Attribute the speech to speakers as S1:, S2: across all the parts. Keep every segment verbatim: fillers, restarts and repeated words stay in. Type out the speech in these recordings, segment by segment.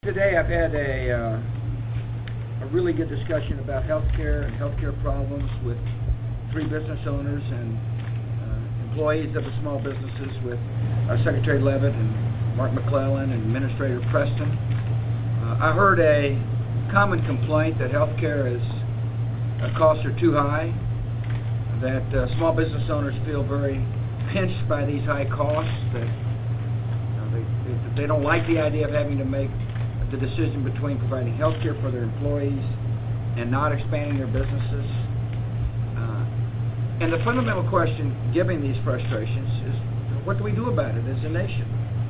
S1: Today I've had a, uh, a really good discussion about healthcare and healthcare problems with three business owners and uh, employees of the small businesses with uh, Secretary Levitt and Mark McClellan and Administrator Preston. Uh, I heard a common complaint that healthcare is uh, costs are too high, that uh, small business owners feel very pinched by these high costs, that uh, they, they, they don't like the idea of having to make the decision between providing health care for their employees and not expanding their businesses. Uh, and the fundamental question, given these frustrations, is what do we do about it as a nation?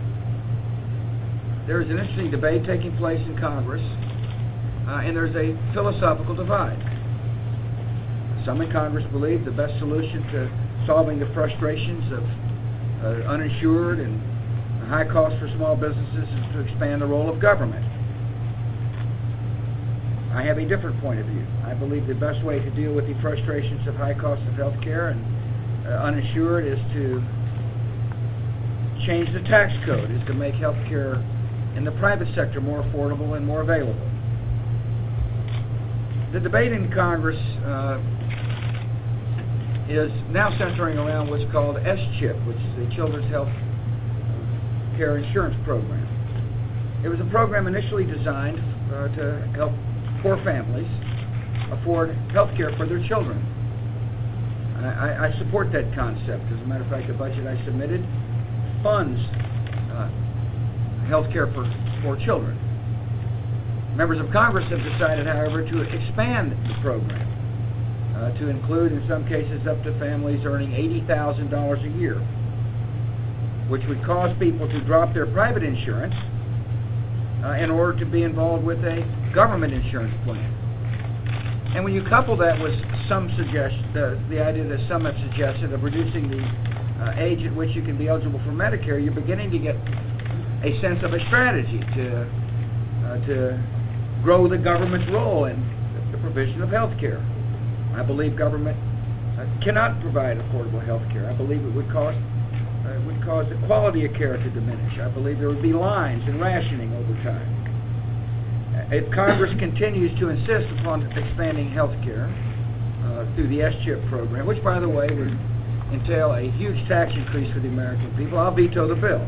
S1: There is an interesting debate taking place in Congress, uh, and there's a philosophical divide. Some in Congress believe the best solution to solving the frustrations of uh, uninsured and high costs for small businesses is to expand the role of government. I have a different point of view. I believe the best way to deal with the frustrations of high costs of health care and uh, uninsured is to change the tax code, is to make health care in the private sector more affordable and more available. The debate in Congress uh, is now centering around what's called S CHIP, which is the Children's Health Care Insurance Program. It was a program initially designed uh, to help poor families afford health care for their children. I, I, I support that concept. As a matter of fact, the budget I submitted funds uh, health care for, for children. Members of Congress have decided, however, to expand the program uh, to include, in some cases, up to families earning eighty thousand dollars a year, which would cause people to drop their private insurance uh, in order to be involved with a government insurance plan. And when you couple that with some suggestion, the, the idea that some have suggested of reducing the uh, age at which you can be eligible for Medicare, you're beginning to get a sense of a strategy to uh, to grow the government's role in the provision of health care. I believe government uh, cannot provide affordable health care. I believe it would cost uh, it would cause the quality of care to diminish. I believe there would be lines and rationing over time. If Congress continues to insist upon expanding health care uh, through the S CHIP program, which, by the way, would entail a huge tax increase for the American people, I'll veto the bill.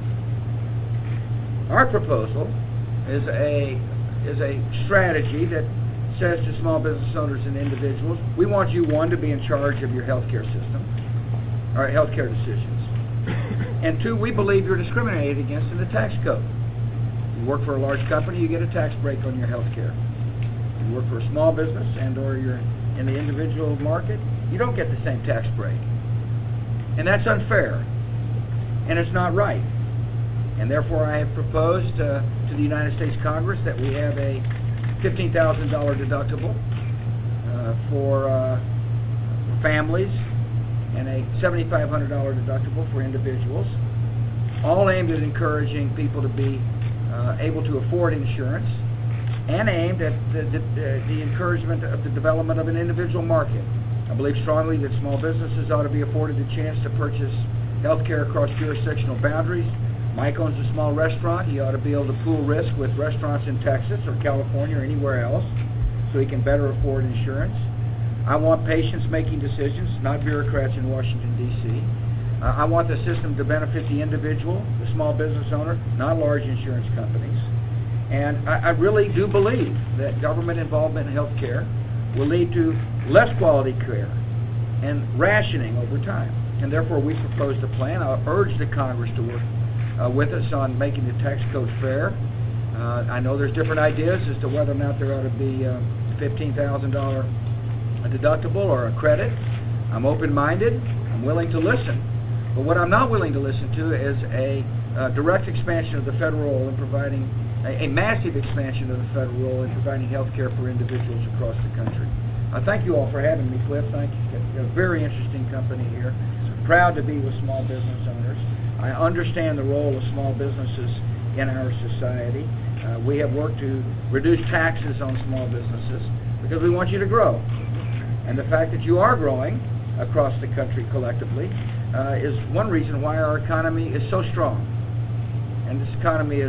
S1: Our proposal is a is a strategy that says to small business owners and individuals, we want you, one, to be in charge of your health care system, or health care decisions, and two, we believe you're discriminated against in the tax code. You work for a large company, you get a tax break on your health care. You work for a small business and or you're in the individual market, you don't get the same tax break. And that's unfair. And it's not right. And therefore I have proposed uh, to the United States Congress that we have a fifteen thousand dollars deductible uh, for, uh, for families and a seven thousand five hundred dollars deductible for individuals, all aimed at encouraging people to be Uh, able to afford insurance, and aimed at the, the, the encouragement of the development of an individual market. I believe strongly that small businesses ought to be afforded the chance to purchase health care across jurisdictional boundaries. Mike owns a small restaurant. He ought to be able to pool risk with restaurants in Texas or California or anywhere else so he can better afford insurance. I want patients making decisions, not bureaucrats in Washington, D C Uh, I want the system to benefit the individual, the small business owner, not large insurance companies. And I, I really do believe that government involvement in health care will lead to less quality care and rationing over time. And therefore, we proposed a plan. I'll urge the Congress to work uh, with us on making the tax code fair. Uh, I know there's different ideas as to whether or not there ought to be a fifteen thousand dollars deductible or a credit. I'm open-minded. I'm willing to listen. But what I'm not willing to listen to is a uh, direct expansion of the federal role in providing, a, a massive expansion of the federal role in providing health care for individuals across the country. Uh, thank you all for having me, Cliff. Thank you. You're a very interesting company here. Proud to be with small business owners. I understand the role of small businesses in our society. Uh, we have worked to reduce taxes on small businesses because we want you to grow. And the fact that you are growing across the country collectively Uh, is one reason why our economy is so strong. And this economy is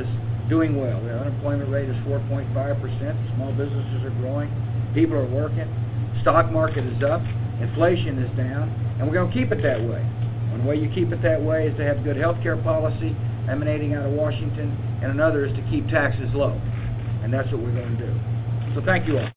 S1: doing well. The unemployment rate is four point five percent. Small businesses are growing. People are working. Stock market is up. Inflation is down. And we're going to keep it that way. One way you keep it that way is to have good health care policy emanating out of Washington, and another is to keep taxes low. And that's what we're going to do. So thank you all.